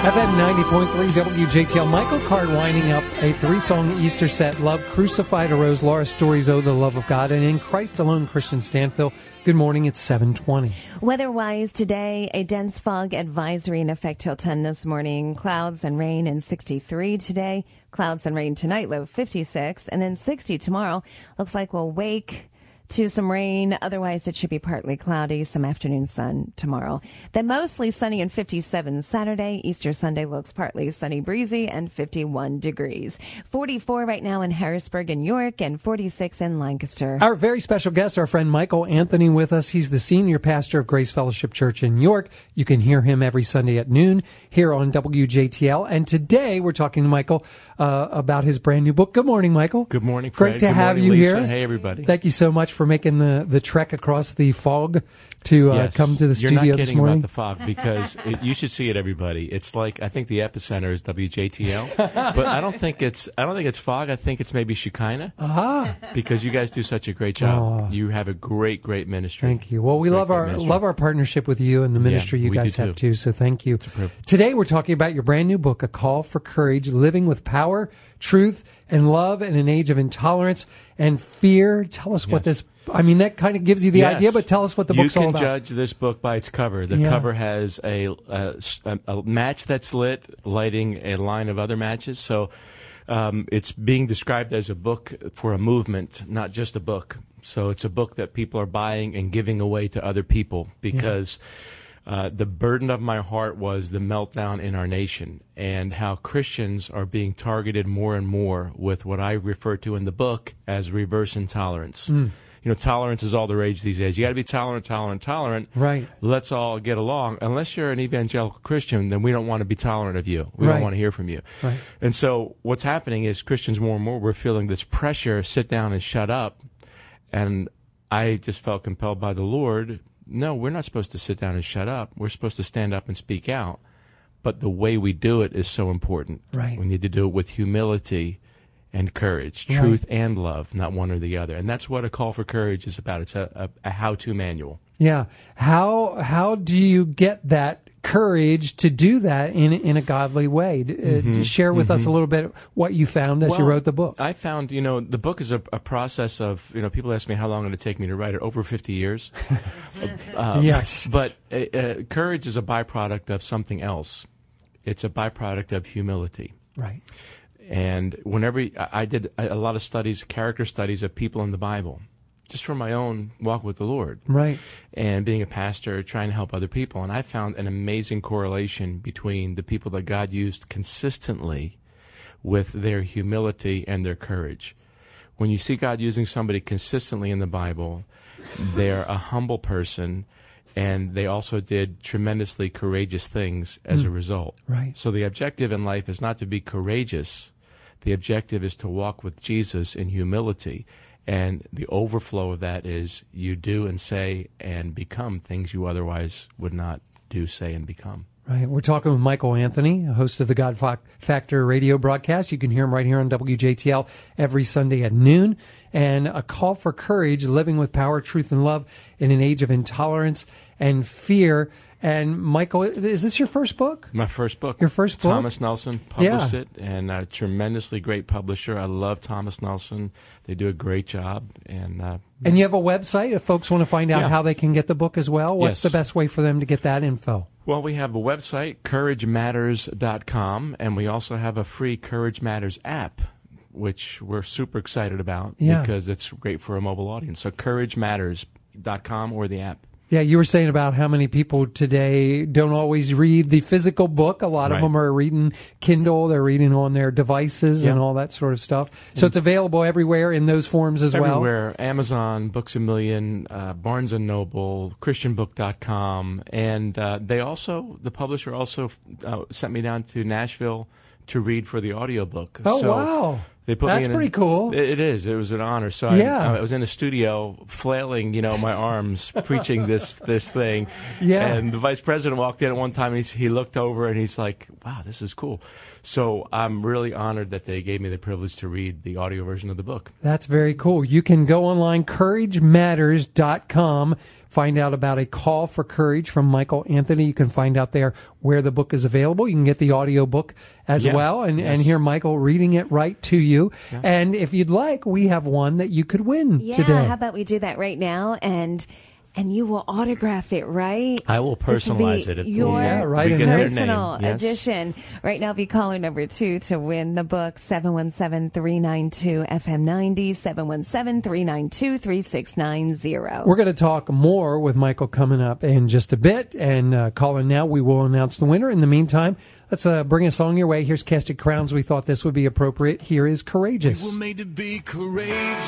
FM 90.3 WJTL. Michael Card winding up a 3-song Easter set. Love, Crucified, Arose, Laura Stories, Oh, the Love of God, and In Christ Alone, Christian Stanfill. Good morning, it's 7:20. Weather-wise today, a dense fog advisory in effect till 10 this morning. Clouds and rain and 63 today. Clouds and rain tonight, low 56, and then 60 tomorrow. Looks like we'll wake to some rain. Otherwise, it should be partly cloudy, some afternoon sun tomorrow. Then mostly sunny and 57 Saturday. Easter Sunday looks partly sunny, breezy, and 51 degrees. 44 right now in Harrisburg and York, and 46 in Lancaster. Our very special guest, our friend Michael Anthony, with us. He's the senior pastor of Grace Fellowship Church in York. You can hear him every Sunday at noon here on WJTL. And today we're talking to Michael about his brand new book. Good morning, Michael. Good morning, Fred. Great to have morning, you Lisa. here. Hey, everybody. Thank you so much for making the trek across the fog to come to the studio this morning. You're not kidding about the fog, because you should see it, everybody. It's like, I think the epicenter is WJTL, but I don't think it's fog. I think it's maybe Shekinah. Because you guys do such a great job. You have a great ministry. Thank you. Well, we love our partnership with you and the ministry you guys have too. So thank you. Today we're talking about your brand new book, A Call for Courage: Living with Power, Truth, and Love in an Age of Intolerance and Fear. Tell us what this. I mean, that kind of gives you the idea, but tell us what the book's all about. You can judge this book by its cover. The cover has a match that's lit, lighting a line of other matches. So it's being described as a book for a movement, not just a book. So it's a book that people are buying and giving away to other people, because the burden of my heart was the meltdown in our nation and how Christians are being targeted more and more with what I refer to in the book as reverse intolerance. You know, tolerance is all the rage these days. You got to be tolerant. Right. Let's all get along. Unless you're an evangelical Christian, then we don't want to be tolerant of you. We don't want to hear from you. Right. And so what's happening is Christians more and more, we're feeling this pressure, sit down and shut up. And I just felt compelled by the Lord, no, we're not supposed to sit down and shut up. We're supposed to stand up and speak out. But the way we do it is so important. Right. We need to do it with humility and courage, truth and love, not one or the other. And that's what A Call for Courage is about. It's a how-to manual. Yeah. How do you get that courage to do that in a godly way? To share with us a little bit what you found as you wrote the book. I found, the book is a process of, people ask me how long did it take me to write it. Over 50 years. Yes. But courage is a byproduct of something else. It's a byproduct of humility. Right. And whenever I did a lot of studies, character studies of people in the Bible, just from my own walk with the Lord. Right. And being a pastor, trying to help other people. And I found an amazing correlation between the people that God used consistently with their humility and their courage. When you see God using somebody consistently in the Bible, they're a humble person, and they also did tremendously courageous things as a result. Right. So the objective in life is not to be courageous. The objective is to walk with Jesus in humility. And the overflow of that is you do and say and become things you otherwise would not do, say, and become. Right. We're talking with Michael Anthony, host of the God Factor radio broadcast. You can hear him right here on WJTL every Sunday at noon. And A Call for Courage: Living with Power, Truth, and Love in an Age of Intolerance and Fear. And Michael, is this your first book? My first book. Your first book? Thomas Nelson published it, and a tremendously great publisher. I love Thomas Nelson. They do a great job. And you have a website if folks want to find out how they can get the book as well? What's the best way for them to get that info? Well, we have a website, CourageMatters.com, and we also have a free Courage Matters app, which we're super excited about because it's great for a mobile audience. So CourageMatters.com or the app. Yeah, you were saying about how many people today don't always read the physical book. A lot of them are reading Kindle. They're reading on their devices and all that sort of stuff. So it's available everywhere in those forms as well? Everywhere. Amazon, Books A Million, Barnes & Noble, ChristianBook.com. And the publisher also sent me down to Nashville to read for the audiobook. Oh, wow. They put That's me in pretty cool. It is. It was an honor. So I was in a studio flailing, my arms, preaching this thing. Yeah. And the vice president walked in at one time, and he looked over, and he's like, wow, this is cool. So I'm really honored that they gave me the privilege to read the audio version of the book. That's very cool. You can go online, CourageMatters.com. Find out about A Call for Courage from Michael Anthony. You can find out there where the book is available. You can get the audio book as well and hear Michael reading it right to you. Yeah. And if you'd like, we have one that you could win today. Yeah, how about we do that right now? And you will autograph it, right? I will personalize it. Your personal edition. Right now, be caller number 2 to win the book, 717-392-FM90, 717-392-3690. We're going to talk more with Michael coming up in just a bit. And calling now, we will announce the winner. In the meantime, let's bring a song your way. Here's Casted Crowns. We thought this would be appropriate. Here is Courageous. We were made to be courageous.